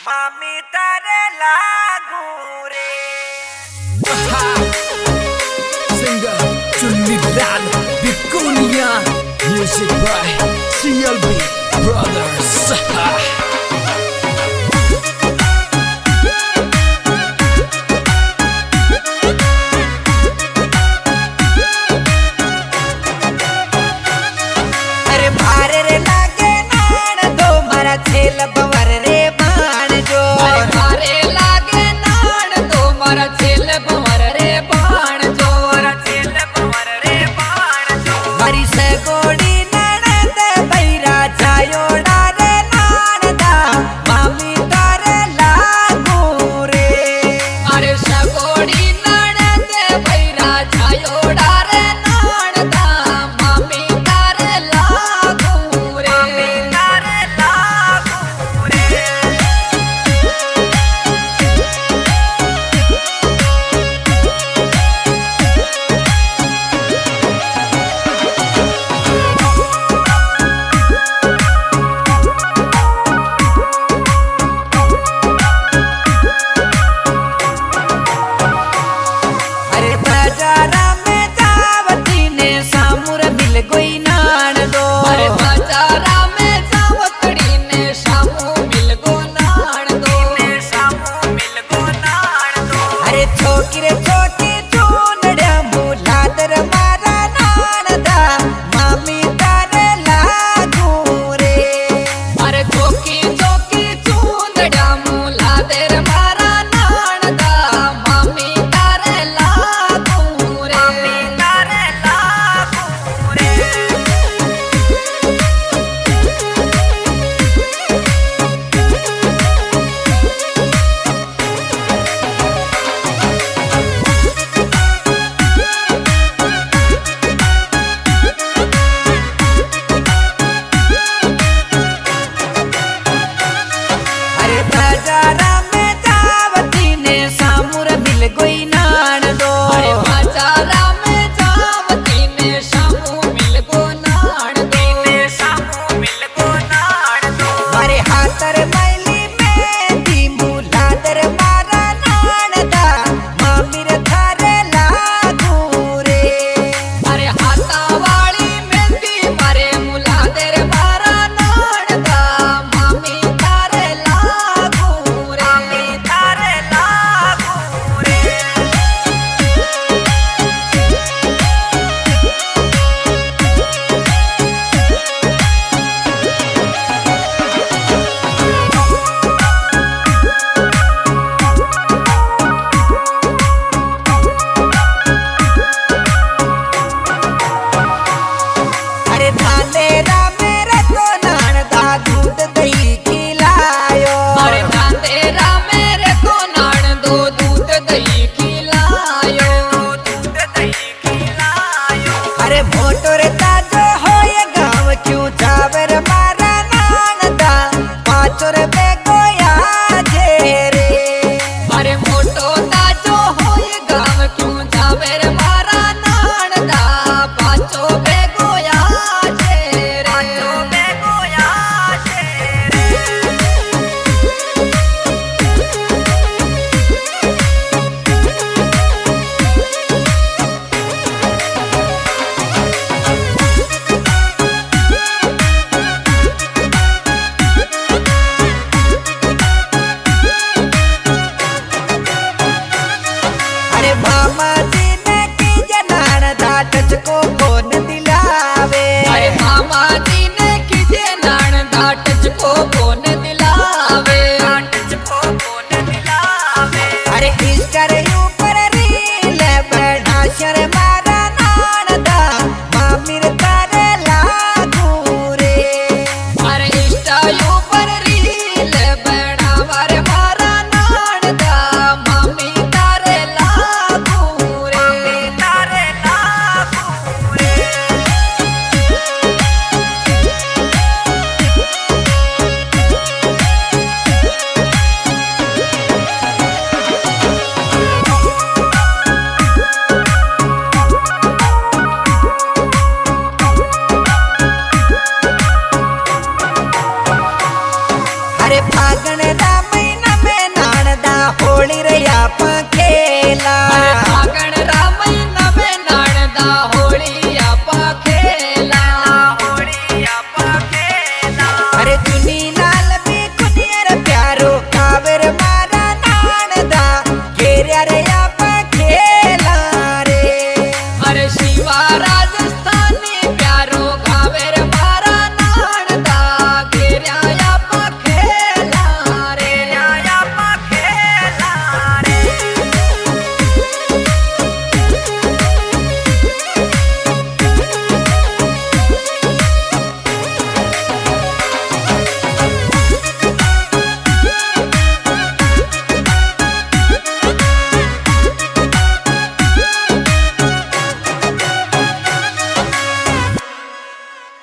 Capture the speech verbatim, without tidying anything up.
मामी तारे लागू रे Singer Chunni Lal Bikunia. Music by C L B Brothers. अरे भारे रे लागे नान दो मारा छेल बवर रे बाण जो अरे भारे लागे नान दो मारा छेल बवर रे बाण जो मारा छेल बवर रे बाण जो मारी से गोड़ी ननद बैरा छायोड़ा रे नान दा मामी तारे लागू रे अरे सगोड़ी ननद भैरा छायोड़ा रे नान दा मामी तारे लागू रे तारे लागू रे अरे बाजारा में जावती ने सामुर मिल गई नान दो अरे बाजारा में जावकड़ी ने शामू मिल गो नान दो सामू मिल गो नान दो अरे छोकी रे छोकी चूनड़िया मुलादर मारा नान दा मामी तारे लागू रे अरे चौकी चौकी चूंदड़ा मूला तेर मारा नान दा मामी तारे लागू रे तारे लागू रे अरे बाजारा में जावती ने सामुर मिल गई नान दो अरे बाजारा में जावती ने शामू मिल गो नान दो सामू मिल गो नान दो मारे हाथर मैली में दी मुलादर मारा नान दा मामीर थारे लागू रे अरे हाथा वाली मेहंदी मारे मुला तेर मारा नान दा मामी तारे लागू रे थारे लागू रे अरे धानेरा मेरे तो नान दा दूध दही खिलायो अरे तेरा मेरे को नान दो दूध दही खिलायो दूध दही खिलायो अरे मोटर ताजो होए गांव क्यों जावर मारा नान दा पाँच रुपए को याजे रे अरे मोटो ताजो होए गांव क्यों जावे रे मारा नान दा पाचो बेगो याजे रे पे को याजे रे अरे मामा जी ने की जनान दा टचको फोन दिलावे अरे मामा जी ने किसे नान दा टच को फोन दिलावे टचको फोन दिलावे अरे इस्टर ऊपर रील बना शर मारा नान दा मामीर तारे लागू रे अरे इंस्टा ऊपर रील बनावा रे मारा नान दा मामी तारे लागू रे तारे लागू रे अरे फागण